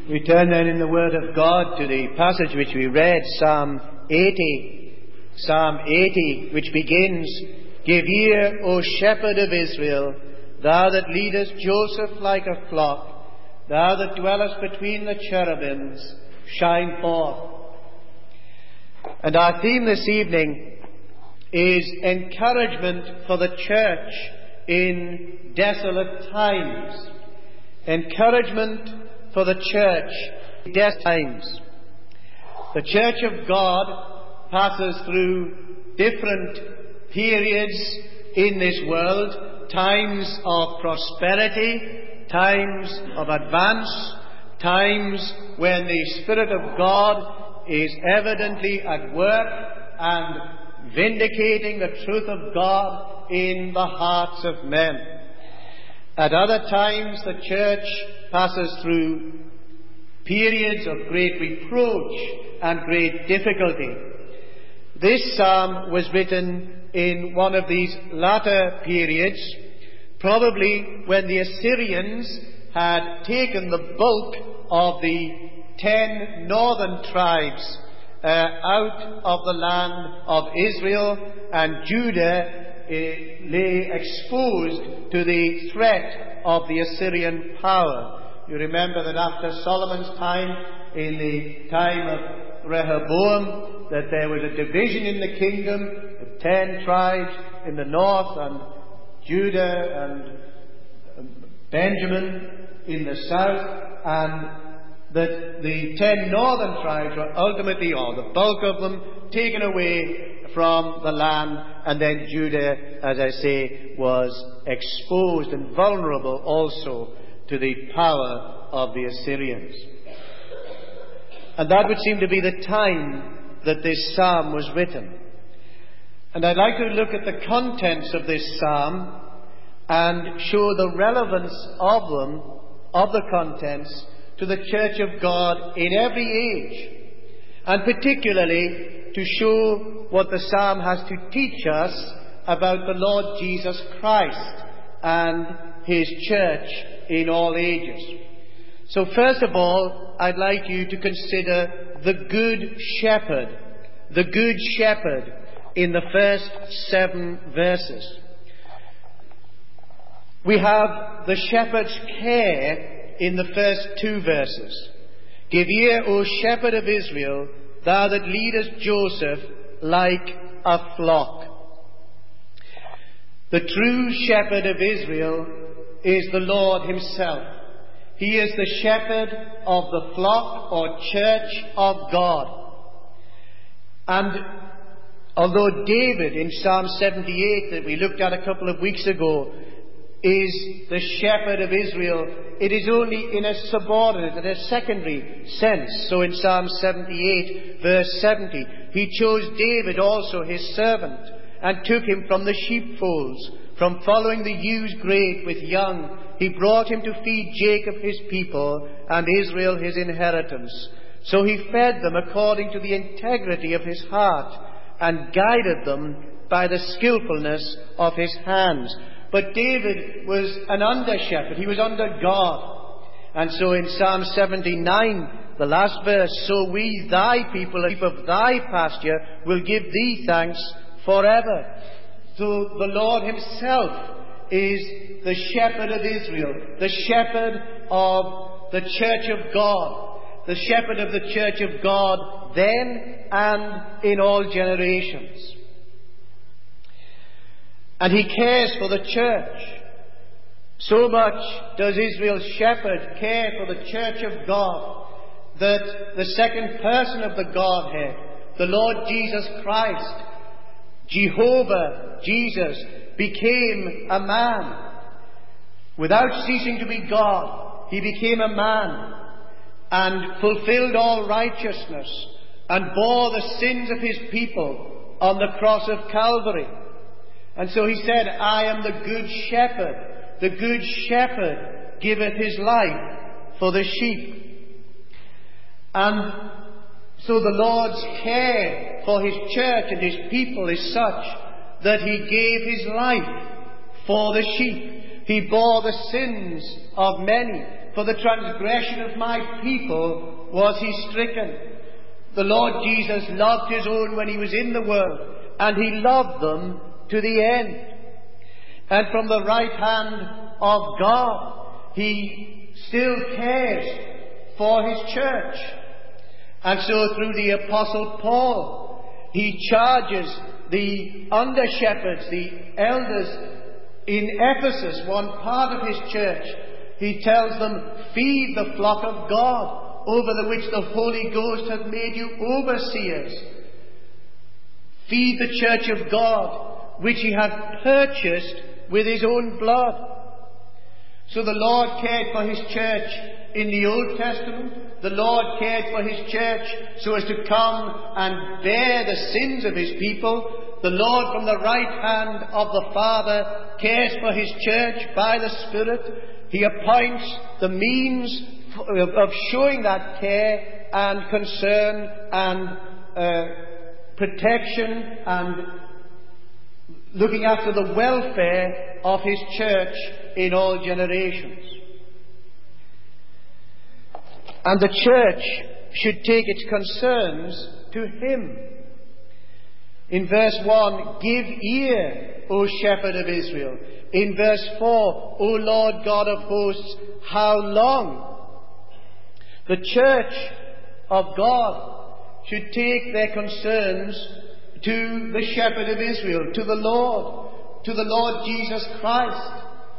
We turn then in the Word of God to the passage which we read, Psalm 80. Psalm 80, which begins, "Give ear, O shepherd of Israel, thou that leadest Joseph like a flock, thou that dwellest between the cherubims, shine forth." And our theme this evening is encouragement for the church in desolate times. Encouragement for the church in desolate times. The church of God passes through different periods in this world, times of prosperity, times of advance, times when the Spirit of God is evidently at work and vindicating the truth of God in the hearts of men. At other times, the church passes through periods of great reproach and great difficulty. This psalm was written in one of these latter periods, probably when the Assyrians had taken the bulk of the 10 northern tribes out of the land of Israel, and Judah lay exposed to the threat of the Assyrian power. You remember that after Solomon's time, in the time of Rehoboam, that there was a division in the kingdom, of 10 tribes in the north, and Judah and Benjamin in the south, and that the 10 northern tribes were ultimately, or the bulk of them, taken away from the land, and then Judah, as I say, was exposed and vulnerable also to the power of the Assyrians. And that would seem to be the time that this psalm was written. And I'd like to look at the contents of this psalm and show the relevance of them, of the contents, to the church of God in every age, and particularly to show what the psalm has to teach us about the Lord Jesus Christ and His church in all ages. So first of all, I'd like you to consider the Good Shepherd. The Good Shepherd in the first 7 verses. We have the shepherd's care in the first 2 verses. "Give ear, O shepherd of Israel, thou that leadest Joseph like a flock." The true shepherd of Israel is the Lord Himself. He is the shepherd of the flock or church of God. And although David in Psalm 78 that we looked at a couple of weeks ago is the shepherd of Israel, it is only in a subordinate, in a secondary sense. So in Psalm 78 verse 70, He chose David also His servant, and took him from the sheepfolds, from following the ewes great with young. He brought him to feed Jacob His people, and Israel His inheritance. So He fed them according to the integrity of His heart, and guided them by the skillfulness of His hands. But David was an under-shepherd. He was under God. And so in Psalm 79, the last verse, "So we, thy people, and sheep of thy pasture, will give thee thanks forever." So the Lord Himself is the shepherd of Israel, the shepherd of the church of God, the shepherd of the church of God then and in all generations. And He cares for the church. So much does Israel's shepherd care for the church of God, that the second person of the Godhead, the Lord Jesus Christ, Jehovah, Jesus, became a man. Without ceasing to be God, He became a man and fulfilled all righteousness and bore the sins of His people on the cross of Calvary. And so He said, "I am the good shepherd. The good shepherd giveth his life for the sheep." And so the Lord's care for His church and His people is such that He gave His life for the sheep. He bore the sins of many. For the transgression of my people was he stricken. The Lord Jesus loved his own when he was in the world, and he loved them to the end. And from the right hand of God, he still cares for his church. And so through the Apostle Paul, he charges the under-shepherds, the elders in Ephesus, one part of his church. He tells them, feed the flock of God, over the which the Holy Ghost hath made you overseers. Feed the church of God, which he hath purchased with his own blood. So the Lord cared for his church in the Old Testament. The Lord cared for his church so as to come and bear the sins of his people. The Lord, from the right hand of the Father, cares for his church by the Spirit. He appoints the means of showing that care and concern and protection and looking after the welfare of his church in all generations. And the church should take its concerns to him. In verse 1, give ear, O shepherd of Israel. In verse 4, O Lord God of hosts, how long? The church of God should take their concerns to the shepherd of Israel, to the Lord Jesus Christ.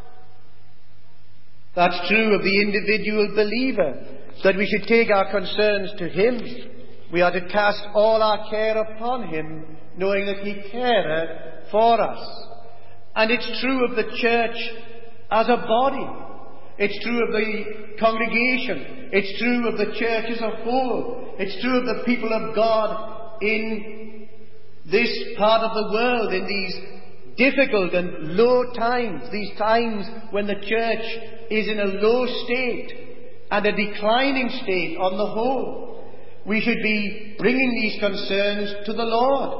That's true of the individual believer, that we should take our concerns to him. We are to cast all our care upon him, knowing that he careth for us. And it's true of the church as a body. It's true of the congregation. It's true of the church as a whole. It's true of the people of God in this part of the world, in these difficult and low times, these times when the church is in a low state and a declining state on the whole. We should be bringing these concerns to the Lord.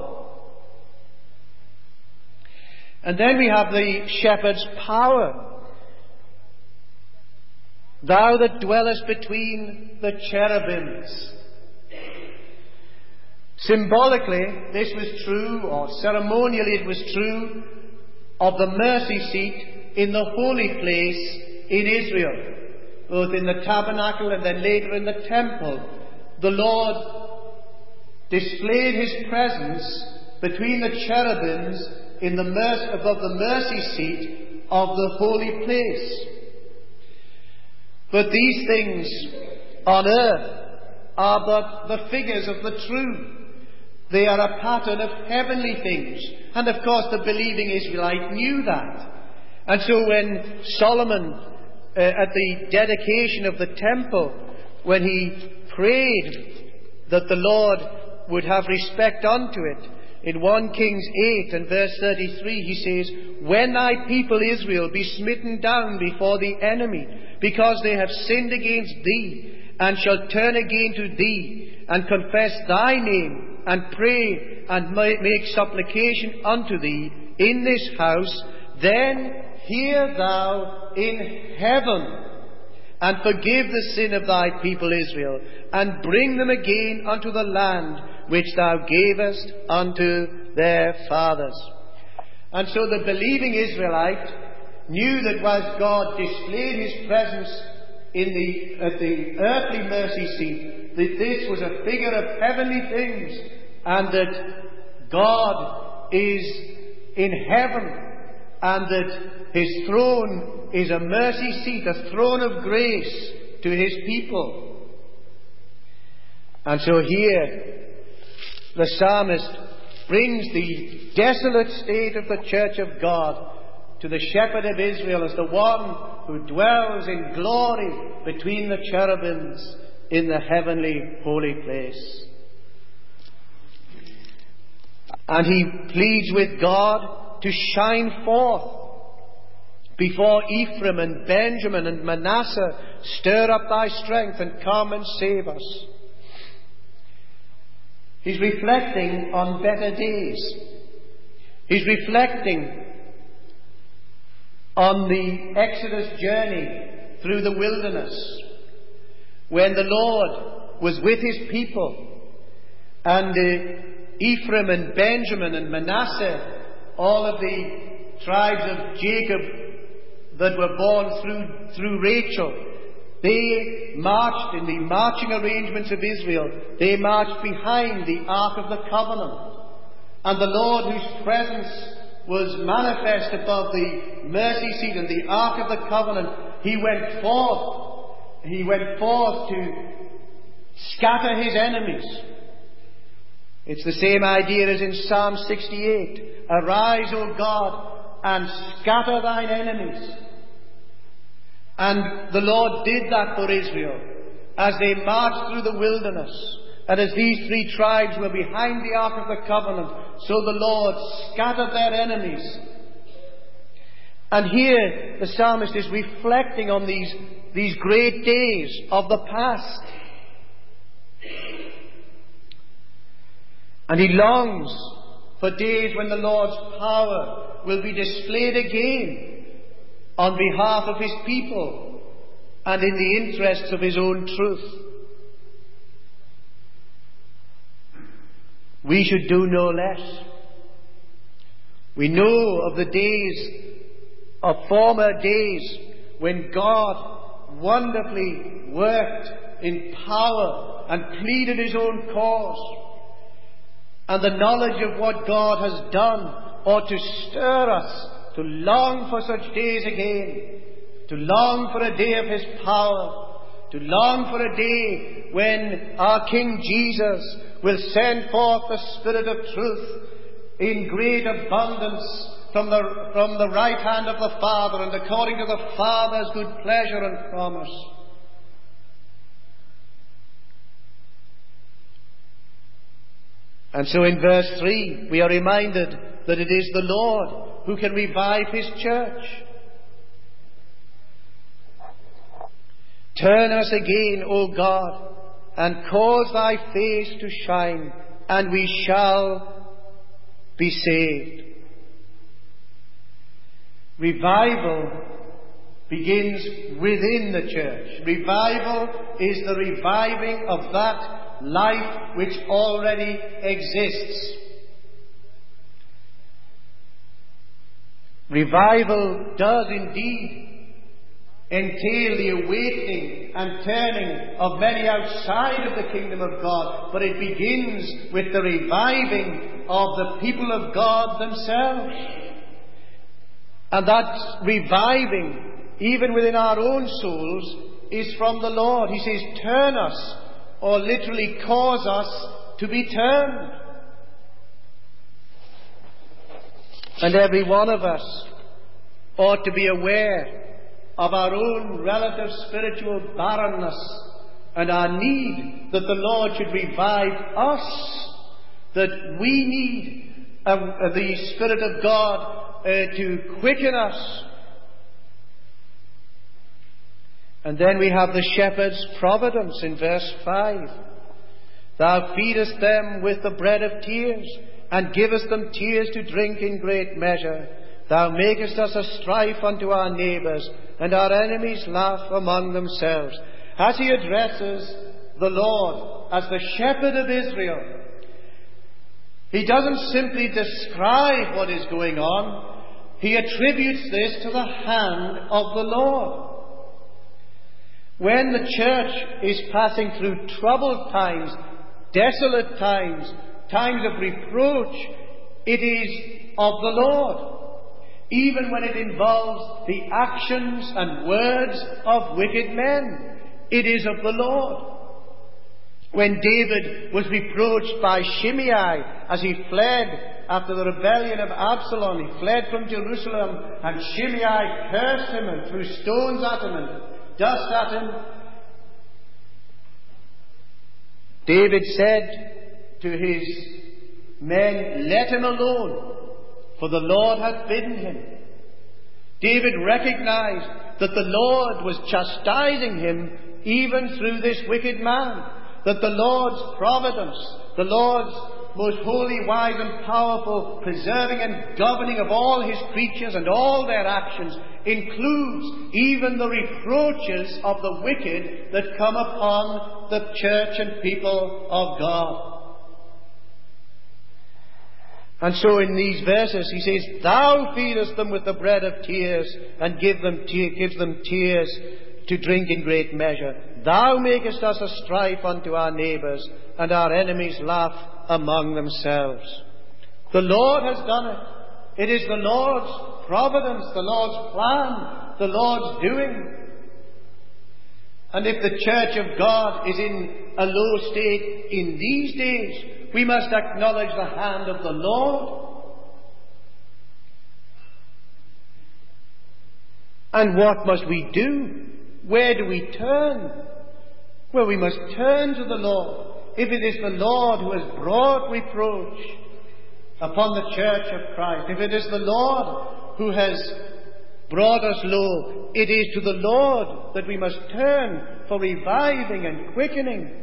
And then we have the shepherd's power. Thou that dwellest between the cherubims. Symbolically, this was true, or ceremonially it was true, of the mercy seat in the holy place in Israel, both in the tabernacle and then later in the temple. The Lord displayed his presence between the cherubims in above the mercy seat of the holy place. But these things on earth are but the figures of the true. They are a pattern of heavenly things. And of course the believing Israelite knew that. And so when Solomon, at the dedication of the temple, when he prayed that the Lord would have respect unto it, in 1 Kings 8 and verse 33 he says, when thy people Israel be smitten down before the enemy, because they have sinned against thee, and shall turn again to thee, and confess thy name, and pray, and make supplication unto thee in this house, then hear thou in heaven, and forgive the sin of thy people Israel, and bring them again unto the land which thou gavest unto their fathers. And so the believing Israelite knew that whilst God displayed his presence at the earthly mercy seat, that this was a figure of heavenly things, and that God is in heaven, and that his throne is a mercy seat, a throne of grace to his people. And so here the psalmist brings the desolate state of the church of God to the shepherd of Israel as the one who dwells in glory between the cherubims in the heavenly holy place. And he pleads with God to shine forth before Ephraim and Benjamin and Manasseh. Stir up thy strength and come and save us. He's reflecting on better days. He's reflecting on the Exodus journey through the wilderness, when the Lord was with his people, and Ephraim and Benjamin and Manasseh, all of the tribes of Jacob that were born through Rachel, they marched in the marching arrangements of Israel. They marched behind the Ark of the Covenant. And the Lord, whose presence was manifest above the mercy seat and the Ark of the Covenant, He went forth. He went forth to scatter his enemies. It's the same idea as in Psalm 68. Arise, O God, and scatter thine enemies. And the Lord did that for Israel as they marched through the wilderness. And as these three tribes were behind the Ark of the Covenant, so the Lord scattered their enemies. And here the psalmist is reflecting on these great days of the past. And he longs for days when the Lord's power will be displayed again on behalf of his people and in the interests of his own truth. We should do no less. We know of the days, of former days, when God wonderfully worked in power and pleaded his own cause. And the knowledge of what God has done ought to stir us to long for such days again, to long for a day of his power, to long for a day when our King Jesus will send forth the Spirit of truth in great abundance from the right hand of the Father, and according to the Father's good pleasure and promise. And so in verse 3 we are reminded that it is the Lord who can revive his church. Turn us again, O God, and cause thy face to shine, and we shall be saved. Revival begins within the church. Revival is the reviving of that life which already exists. Revival does indeed entail the awakening and turning of many outside of the kingdom of God, but it begins with the reviving of the people of God themselves. And that reviving, even within our own souls, is from the Lord. He says, turn us, or literally cause us to be turned. And every one of us ought to be aware of our own relative spiritual barrenness and our need that the Lord should revive us, that we need the Spirit of God to quicken us. And then we have the shepherd's providence in verse 5. Thou feedest them with the bread of tears, and givest them tears to drink in great measure. Thou makest us a strife unto our neighbours, and our enemies laugh among themselves. As he addresses the Lord as the shepherd of Israel, he doesn't simply describe what is going on. He attributes this to the hand of the Lord. When the church is passing through troubled times, desolate times, times of reproach, it is of the Lord. Even when it involves the actions and words of wicked men, it is of the Lord. When David was reproached by Shimei as he fled after the rebellion of Absalom, he fled from Jerusalem, and Shimei cursed him and threw stones at him and dust at him. David said to his men, let him alone, for the Lord hath bidden him. David recognized that the Lord was chastising him even through this wicked man, that the Lord's providence, the Lord's most holy, wise and powerful, preserving and governing of all his creatures and all their actions, includes even the reproaches of the wicked that come upon the church and people of God. And so in these verses he says, Thou feedest them with the bread of tears, and gives them tears to drink in great measure. Thou makest us a strife unto our neighbours, and our enemies laugh among themselves. The Lord has done it. It is the Lord's providence, the Lord's plan, the Lord's doing. And if the church of God is in a low state in these days, we must acknowledge the hand of the Lord. And what must we do? Where do we turn? Well, we must turn to the Lord. If it is the Lord who has brought reproach upon the church of Christ, if it is the Lord who has brought us low, it is to the Lord that we must turn for reviving and quickening.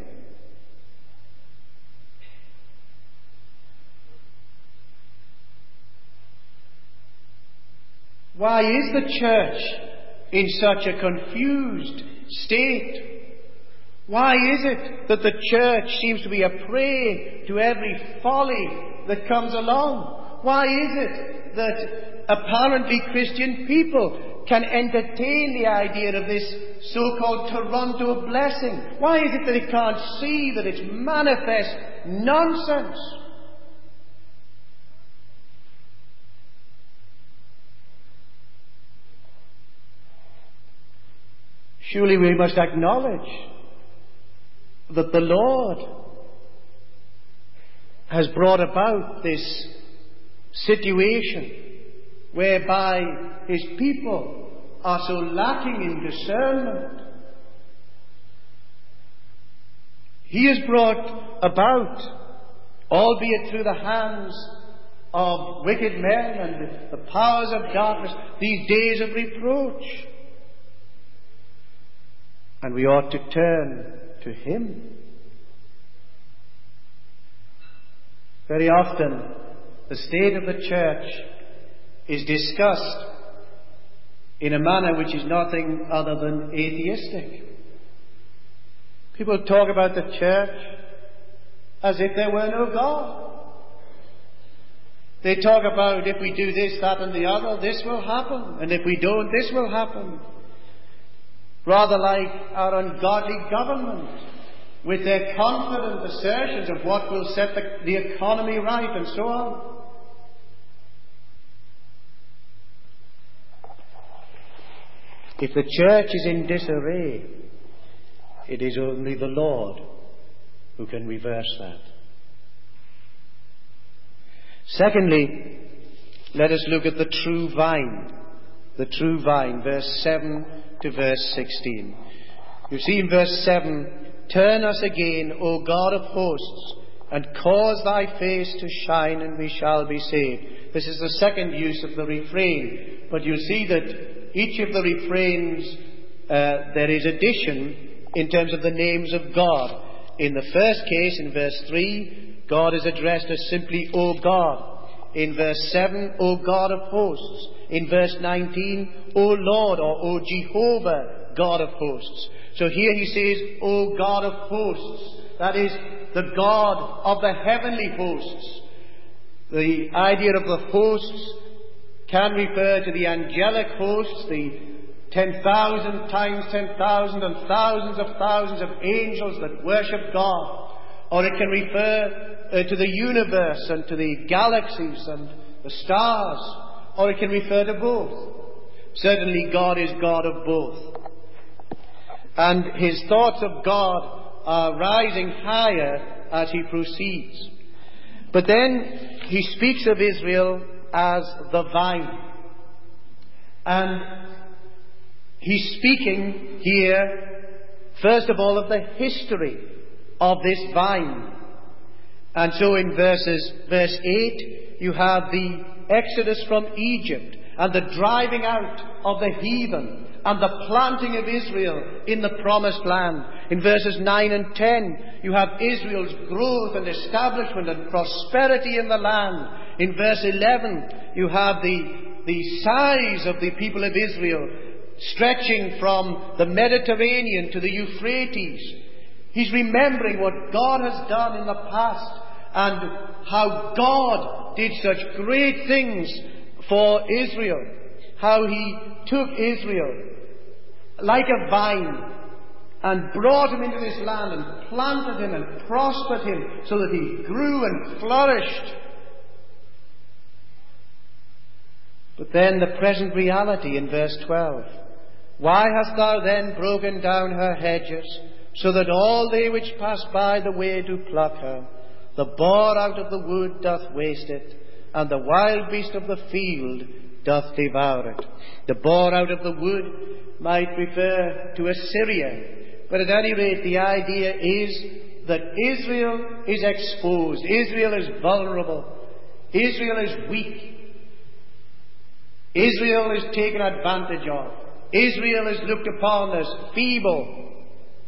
Why is the church in such a confused state? Why is it that the church seems to be a prey to every folly that comes along? Why is it that apparently Christian people can entertain the idea of this so-called Toronto blessing? Why is it that they can't see that it's manifest nonsense? Surely we must acknowledge that the Lord has brought about this situation whereby his people are so lacking in discernment. He has brought about, albeit through the hands of wicked men and the powers of darkness, these days of reproach. And we ought to turn to him. Very often, the state of the church is discussed in a manner which is nothing other than atheistic. People talk about the church as if there were no God. They talk about if we do this, that and the other, this will happen. And if we don't, this will happen. Rather like our ungodly government, with their confident assertions of what will set the economy right and so on. If the church is in disarray, it is only the Lord who can reverse that. Secondly, let us look at the true vine. The true vine, verse 7 to verse 16. You see in verse 7, Turn us again, O God of hosts, and cause thy face to shine, and we shall be saved. This is the second use of the refrain. But you see that each of the refrains, there is addition in terms of the names of God. In the first case, in verse 3, God is addressed as simply, O God. In verse 7, O God of hosts. In verse 19, O Lord, or O Jehovah, God of hosts. So here he says, O God of hosts. That is, the God of the heavenly hosts. The idea of the hosts can refer to the angelic hosts, the 10,000 times 10,000 and thousands of angels that worship God. Or it can refer to the universe and to the galaxies and the stars. Or it can refer to both. Certainly God is God of both. And his thoughts of God are rising higher as he proceeds. But then he speaks of Israel as the vine. And he's speaking here, first of all, of the history of this vine. And so in verse 8, you have the Exodus from Egypt and the driving out of the heathen and the planting of Israel in the promised land. In verses 9 and 10, you have Israel's growth and establishment and prosperity in the land. In verse 11, you have the size of the people of Israel stretching from the Mediterranean to the Euphrates. He's remembering what God has done in the past and how God did such great things for Israel. How he took Israel like a vine and brought him into this land and planted him and prospered him so that he grew and flourished. But then the present reality in verse 12. Why hast thou then broken down her hedges, so that all they which pass by the way do pluck her? The boar out of the wood doth waste it, and the wild beast of the field doth devour it. The boar out of the wood might refer to Assyria, but at any rate the idea is that Israel is exposed. Israel is vulnerable. Israel is weak. Israel is taken advantage of. Israel is looked upon as feeble.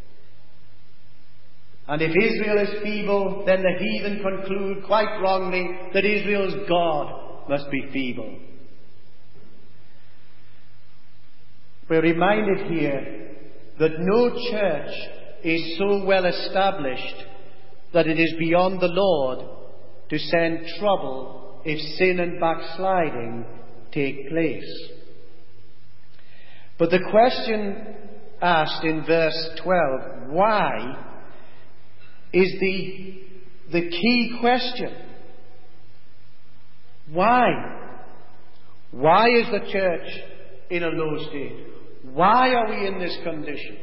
And if Israel is feeble, then the heathen conclude quite wrongly that Israel's God must be feeble. We're reminded here that no church is so well established that it is beyond the Lord to send trouble if sin and backsliding take place. But the question asked in verse 12, why, is the key question. Why? Why is the church in a low state? Why are we in this condition?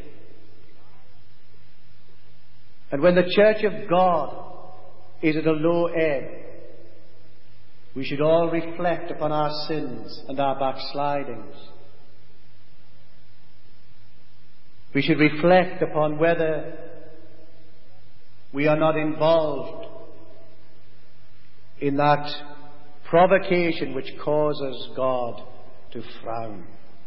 And when the church of God is at a low ebb, we should all reflect upon our sins and our backslidings. We should reflect upon whether we are not involved in that provocation which causes God to frown.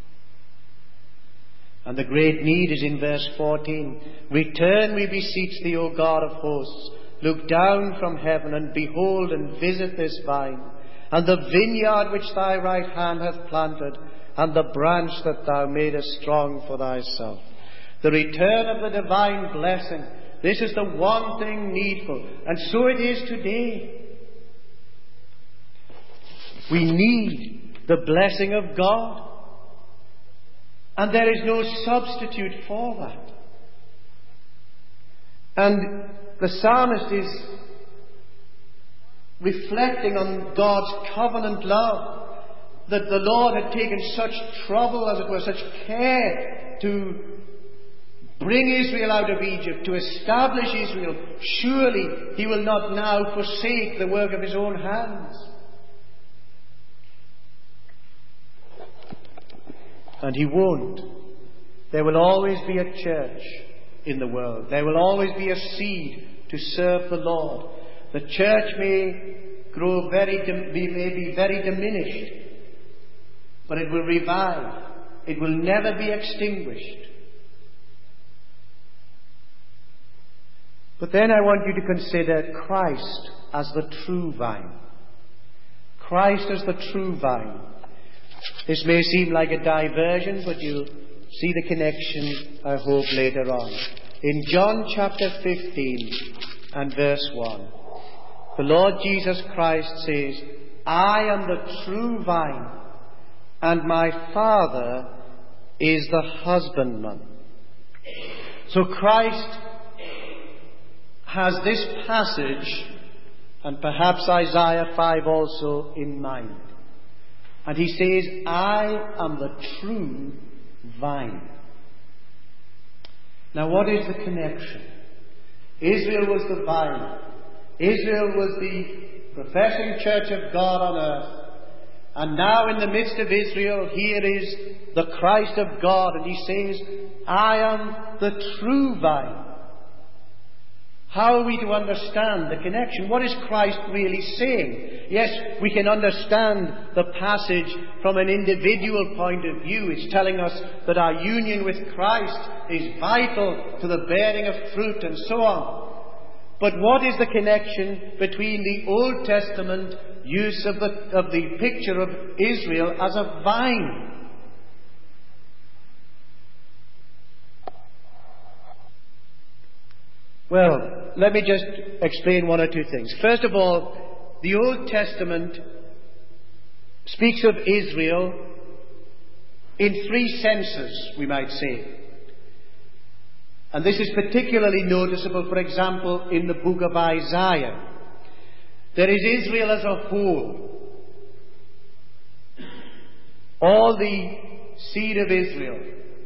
And the great need is in verse 14. Return, we beseech thee, O God of hosts. Look down from heaven and behold and visit this vine, and the vineyard which thy right hand hath planted, and the branch that thou madest strong for thyself. The return of the divine blessing. This is the one thing needful. And so it is today. We need the blessing of God. And there is no substitute for that. And the psalmist is reflecting on God's covenant love, that the Lord had taken such trouble, as it were, such care to bring Israel out of Egypt, to establish Israel. Surely he will not now forsake the work of his own hands. And he won't. There will always be a church in the world. There will always be a seed to serve the Lord. The church may grow may be very diminished, but it will revive. It will never be extinguished. But then I want you to consider Christ as the true vine. Christ as the true vine. This may seem like a diversion, but you'll see the connection, I hope, later on. In John chapter 15 and verse 1, the Lord Jesus Christ says, I am the true vine, and my Father is the husbandman. So Christ has this passage, and perhaps Isaiah 5 also, in mind. And he says, I am the true vine. Now what is the connection? Israel was the vine. Israel was the professing church of God on earth. And now in the midst of Israel, here is the Christ of God. And he says, I am the true vine. How are we to understand the connection? What is Christ really saying? Yes, we can understand the passage from an individual point of view. It's telling us that our union with Christ is vital to the bearing of fruit and so on. But what is the connection between the Old Testament use of the picture of Israel as a vine? Well, let me just explain one or two things. First of all, the Old Testament speaks of Israel in three senses, we might say. And this is particularly noticeable, for example, in the book of Isaiah. There is Israel as a whole. All the seed of Israel,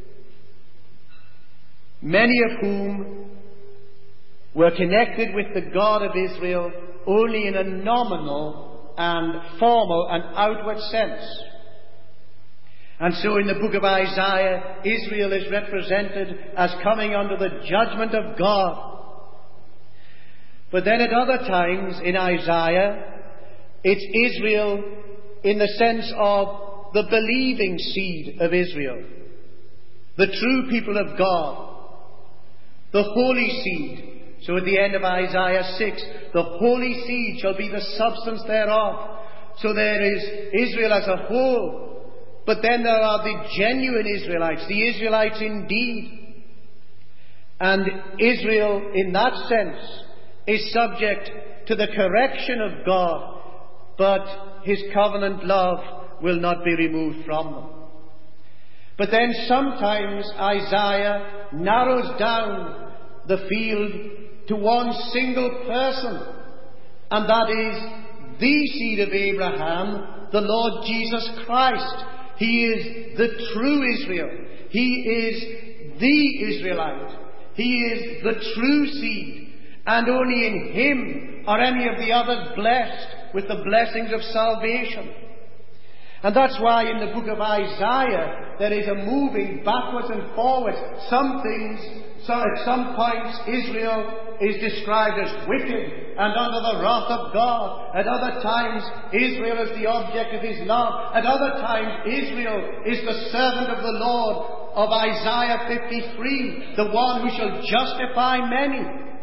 many of whom were connected with the God of Israel only in a nominal and formal and outward sense. And so in the book of Isaiah, Israel is represented as coming under the judgment of God. But then at other times in Isaiah, it's Israel in the sense of the believing seed of Israel, the true people of God, the holy seed. So at the end of Isaiah 6, the holy seed shall be the substance thereof. So there is Israel as a whole. But then there are the genuine Israelites, the Israelites indeed. And Israel, in that sense, is subject to the correction of God, but His covenant love will not be removed from them. But then sometimes Isaiah narrows down the field to one single person, and that is the seed of Abraham, the Lord Jesus Christ. He is the true Israel. He is the Israelite. He is the true seed, and only in Him are any of the others blessed with the blessings of salvation. And that's why in the book of Isaiah there is a moving backwards and forwards. At some points Israel is described as wicked and under the wrath of God. At other times, Israel is the object of His love. At other times, Israel is the servant of the Lord of Isaiah 53, the one who shall justify many.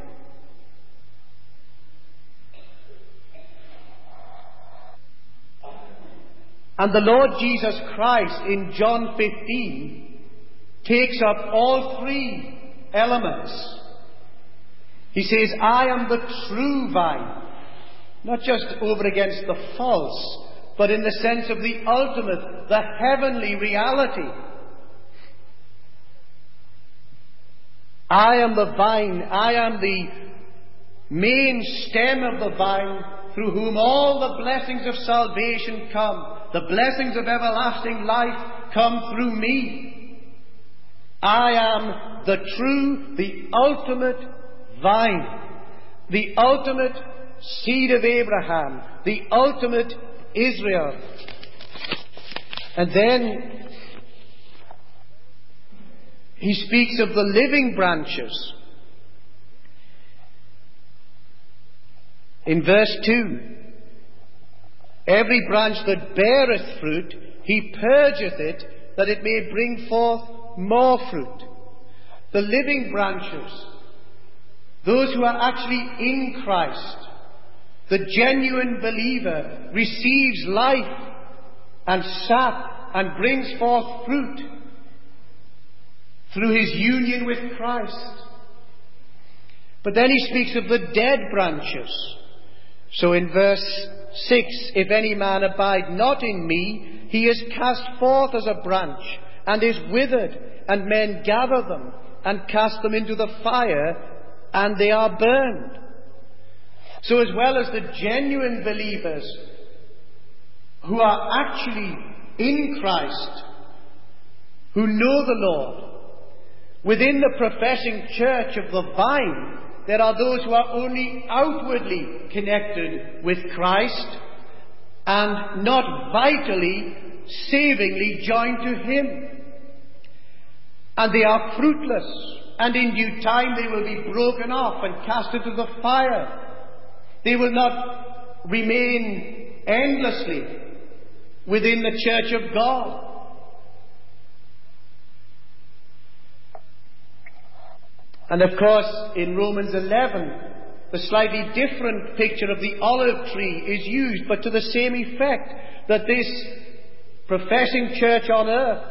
And the Lord Jesus Christ in John 15 takes up all three elements. He says, I am the true vine. Not just over against the false, but in the sense of the ultimate, the heavenly reality. I am the vine. I am the main stem of the vine through whom all the blessings of salvation come. The blessings of everlasting life come through me. I am the true, the ultimate vine, the ultimate seed of Abraham, the ultimate Israel. And then he speaks of the living branches. In verse 2, every branch that beareth fruit, He purgeth it, that it may bring forth more fruit. The living branches, those who are actually in Christ, the genuine believer receives life and sap and brings forth fruit through his union with Christ. But then he speaks of the dead branches. So in verse 6, if any man abide not in me, he is cast forth as a branch and is withered, and men gather them and cast them into the fire, and they are burned. So as well as the genuine believers who are actually in Christ, who know the Lord, within the professing church of the vine, there are those who are only outwardly connected with Christ and not vitally, savingly joined to Him. And they are fruitless. and in due time they will be broken off and cast into the fire. They will not remain endlessly within the church of God. And of course, in Romans 11, the slightly different picture of the olive tree is used, but to the same effect, that this professing church on earth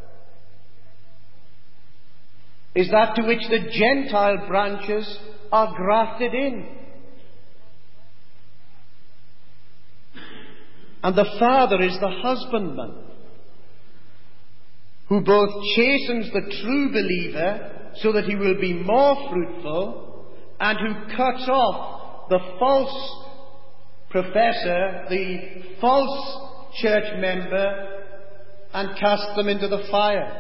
is that to which the Gentile branches are grafted in. And the Father is the husbandman, who both chastens the true believer so that he will be more fruitful, and who cuts off the false professor, the false church member, and casts them into the fire.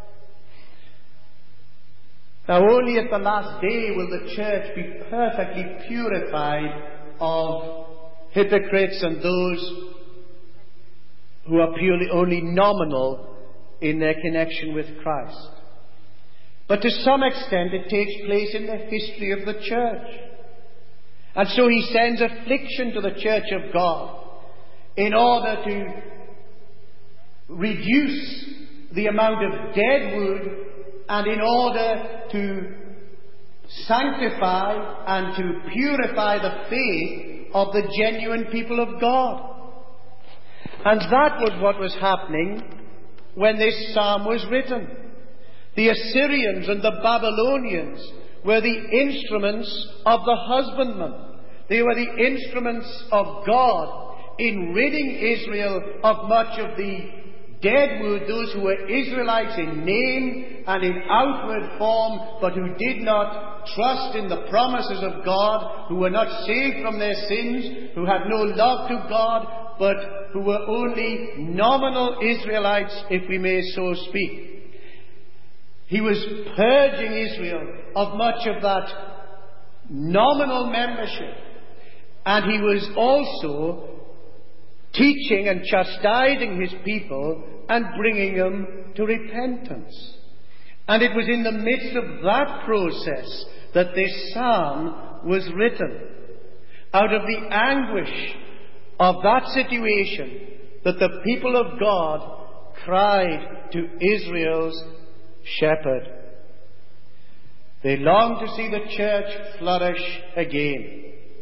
Now, only at the last day will the church be perfectly purified of hypocrites and those who are purely only nominal in their connection with Christ. But to some extent it takes place in the history of the church. And so he sends affliction to the church of God in order to reduce the amount of dead wood, and in order to sanctify and to purify the faith of the genuine people of God. And that was what was happening when this psalm was written. The Assyrians and the Babylonians were the instruments of the husbandman. They were the instruments of God in ridding Israel of much of the dead wood, those who were Israelites in name and in outward form, but who did not trust in the promises of God, who were not saved from their sins, who had no love to God, but who were only nominal Israelites, if we may so speak. He was purging Israel of much of that nominal membership, and he was also teaching and chastising his people and bringing them to repentance. And it was in the midst of that process that this psalm was written. Out of the anguish of that situation, that the people of God cried to Israel's shepherd. They longed to see the church flourish again.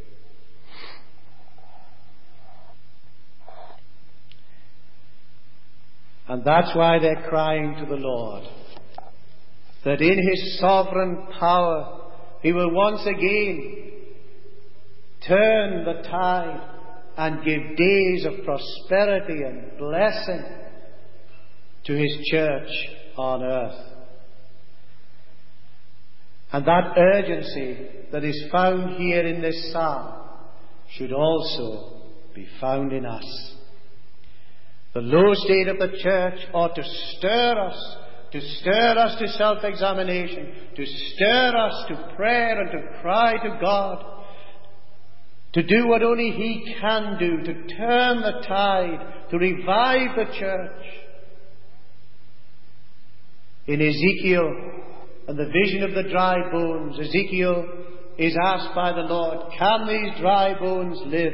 And that's why they're crying to the Lord, that in His sovereign power He will once again turn the tide and give days of prosperity and blessing to His church on earth. And that urgency that is found here in this psalm should also be found in us. The low state of the church ought to stir us to self-examination, to stir us to prayer and to cry to God, to do what only He can do, to turn the tide, to revive the church. In Ezekiel and the vision of the dry bones, Ezekiel is asked by the Lord, "Can these dry bones live?"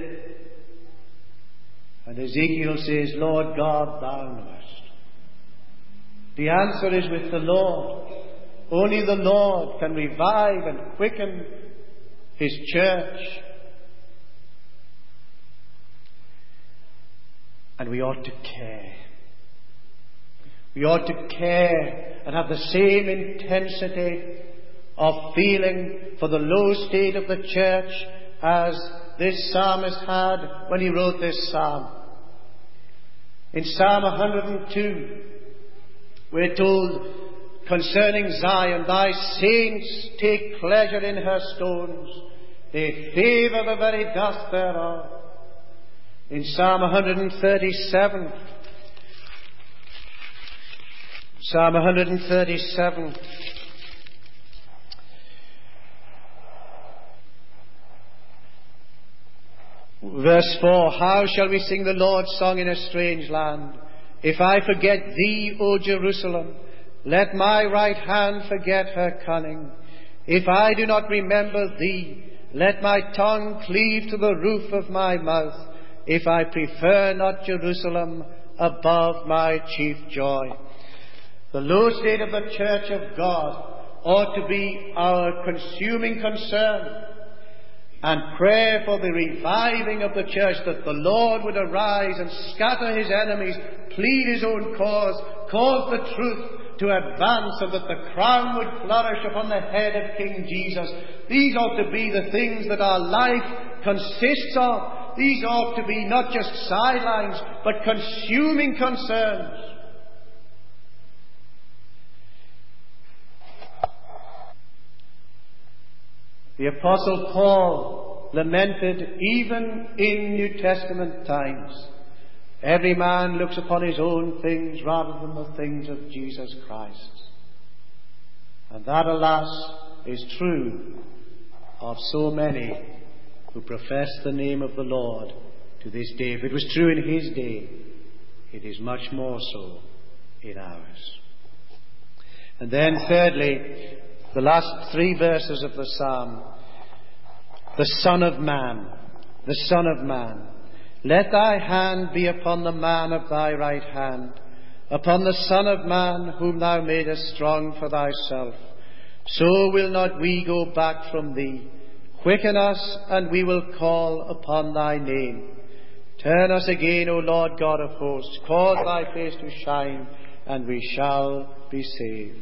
And Ezekiel says, "Lord God, Thou knowest." The answer is with the Lord. Only the Lord can revive and quicken His church. And we ought to care. We ought to care and have the same intensity of feeling for the low state of the church as this psalmist had when he wrote this psalm. In Psalm 102, we're told concerning Zion, "Thy saints take pleasure in her stones. They favour the very dust thereof." In Psalm 137, verse 4, "How shall we sing the Lord's song in a strange land? If I forget thee, O Jerusalem, let my right hand forget her cunning. If I do not remember thee, let my tongue cleave to the roof of my mouth, if I prefer not Jerusalem above my chief joy. The low state of the church of God ought to be our consuming concern, and prayer for the reviving of the church, that the Lord would arise and scatter his enemies, plead his own cause the truth to advance, so that the crown would flourish upon the head of King Jesus. These ought to be the things that our life consists of. These ought to be not just sidelines, but consuming concerns. The Apostle Paul lamented even in New Testament times, every man looks upon his own things rather than the things of Jesus Christ. And that, alas, is true of so many who profess the name of the Lord to this day. If it was true in his day, it is much more so in ours. And then thirdly, the last 3 verses of the psalm. The Son of Man, the Son of Man, let thy hand be upon the man of thy right hand, upon the Son of Man whom thou madest strong for thyself. So will not we go back from thee. Quicken us, and we will call upon thy name. Turn us again, O Lord God of hosts. Cause thy face to shine, and we shall be saved.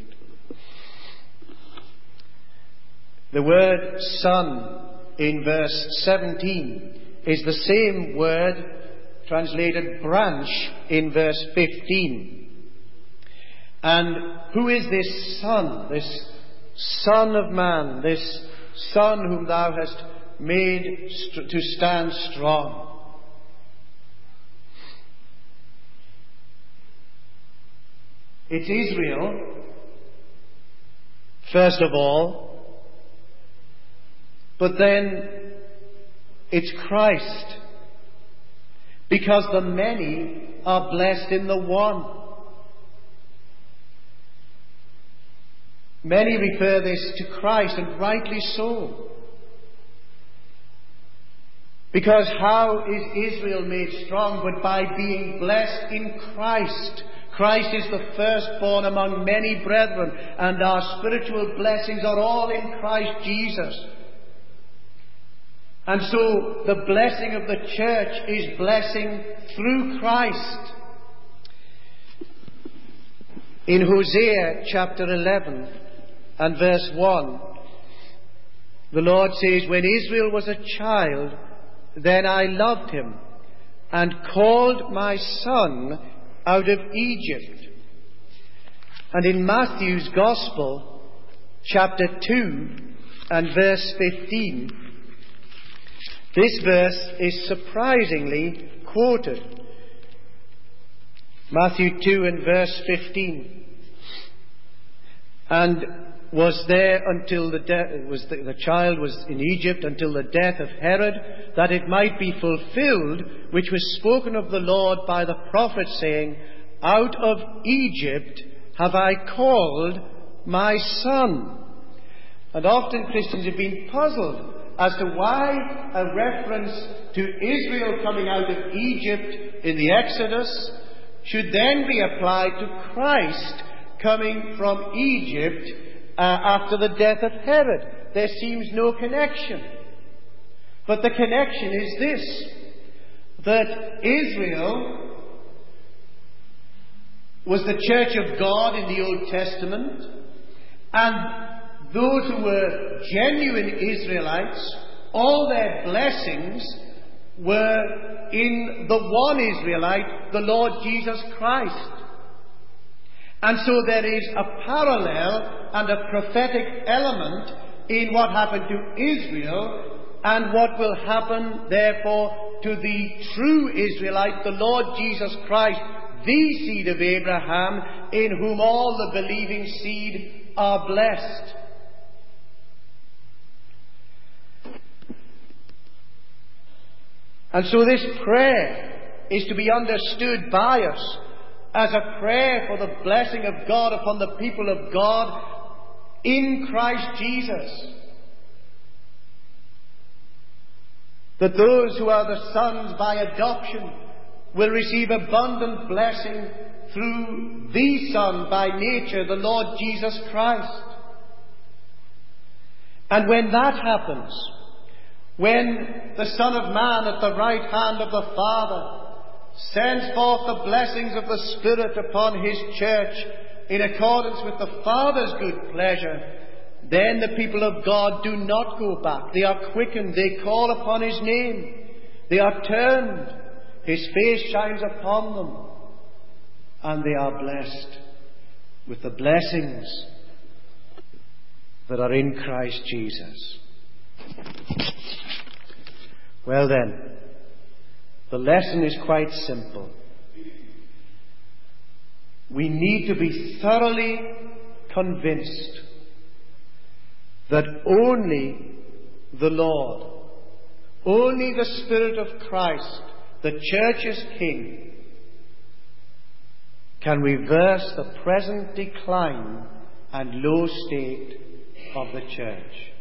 The word son in verse 17 is the same word translated branch in verse 15. And who is this Son, this Son of Man, this Son whom thou hast made to stand strong? It's Israel, first of all. But then it's Christ, because the many are blessed in the one. Many refer this to Christ, and rightly so. Because how is Israel made strong but by being blessed in Christ? Christ is the firstborn among many brethren, and our spiritual blessings are all in Christ Jesus. And so the blessing of the church is blessing through Christ. In Hosea chapter 11 and verse 1, the Lord says, when Israel was a child, then I loved him and called my son out of Egypt. And in Matthew's Gospel, chapter 2 and verse 15, this verse is surprisingly quoted. Matthew 2 and verse 15. And was there until the child was in Egypt until the death of Herod, that it might be fulfilled, which was spoken of the Lord by the prophet, saying, out of Egypt have I called my son. And often Christians have been puzzled as to why a reference to Israel coming out of Egypt in the Exodus should then be applied to Christ coming from Egypt after the death of Herod. There seems no connection. But the connection is this, that Israel was the church of God in the Old Testament, and those who were genuine Israelites, all their blessings were in the one Israelite, the Lord Jesus Christ. And so there is a parallel and a prophetic element in what happened to Israel and what will happen, therefore, to the true Israelite, the Lord Jesus Christ, the seed of Abraham, in whom all the believing seed are blessed. And so this prayer is to be understood by us as a prayer for the blessing of God upon the people of God in Christ Jesus. That those who are the sons by adoption will receive abundant blessing through the Son by nature, the Lord Jesus Christ. And when that happens, when the Son of Man at the right hand of the Father sends forth the blessings of the Spirit upon His church in accordance with the Father's good pleasure, then the people of God do not go back. They are quickened. They call upon His name. They are turned. His face shines upon them. And they are blessed with the blessings that are in Christ Jesus. Well then, the lesson is quite simple. We need to be thoroughly convinced that only the Lord, only the Spirit of Christ, the Church's King, can reverse the present decline and low state of the Church.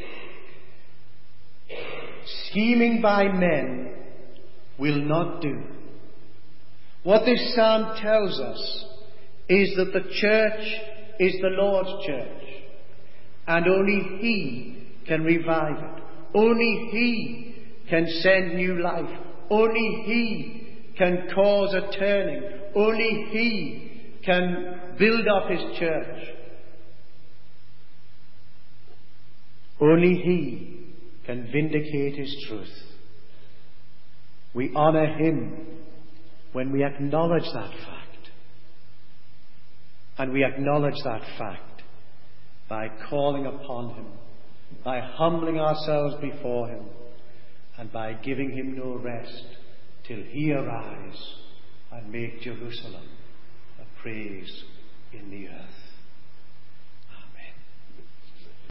Scheming by men will not do. What this psalm tells us is that the church is the Lord's church, and only He can revive it. Only He can send new life. Only He can cause a turning. Only He can build up His church. Only He can vindicate His truth. We honour Him when we acknowledge that fact. And we acknowledge that fact by calling upon Him, by humbling ourselves before Him, and by giving Him no rest till He arise and make Jerusalem a praise in the earth.